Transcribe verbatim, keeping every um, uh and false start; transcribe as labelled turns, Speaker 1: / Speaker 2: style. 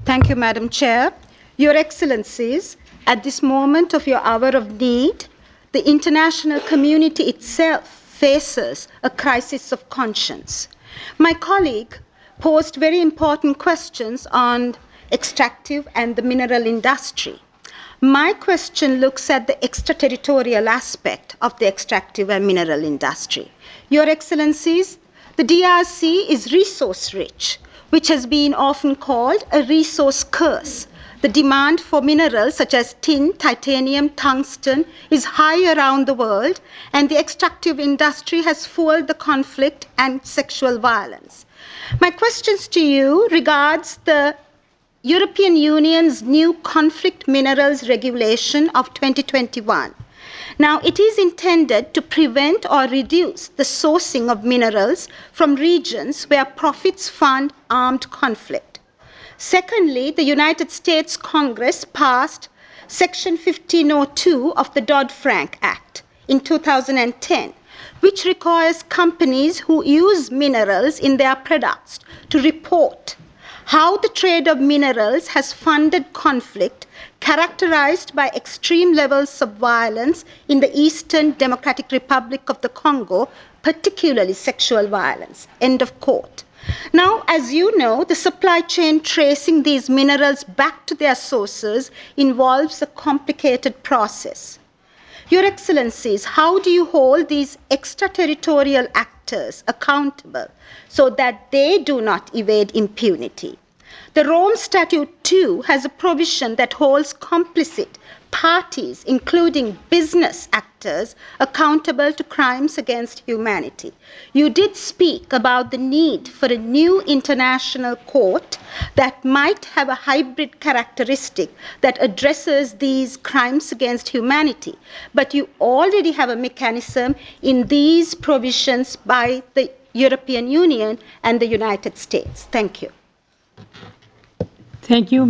Speaker 1: Thank you, Madam Chair. Your Excellencies, at this moment of your hour of need, the international community itself faces a crisis of conscience. My colleague posed very important questions on extractive and the mineral industry. My question looks at the extraterritorial aspect of the extractive and mineral industry. Your Excellencies, the D R C is resource rich, which has been often called a resource curse. The demand for minerals such as tin, titanium, tungsten is high around the world, and the extractive industry has fueled the conflict and sexual violence. My questions to you regards the European Union's new conflict minerals regulation of twenty twenty-one. Now, it is intended to prevent or reduce the sourcing of minerals from regions where profits fund armed conflict. Secondly, the United States Congress passed Section fifteen oh two of the Dodd-Frank Act in two thousand ten, which requires companies who use minerals in their products to report how the trade of minerals has funded conflict characterized by extreme levels of violence in the Eastern Democratic Republic of the Congo, particularly sexual violence. End of quote. Now, as you know, the supply chain tracing these minerals back to their sources involves a complicated process. Your Excellencies, how do you hold these extraterritorial actors accountable so that they do not evade impunity? The Rome Statute too has a provision that holds complicit parties, including business actors, accountable to crimes against humanity. You did speak about the need for a new international court that might have a hybrid characteristic that addresses these crimes against humanity, but you already have a mechanism in these provisions by the European Union and the United States. Thank you.
Speaker 2: Thank you.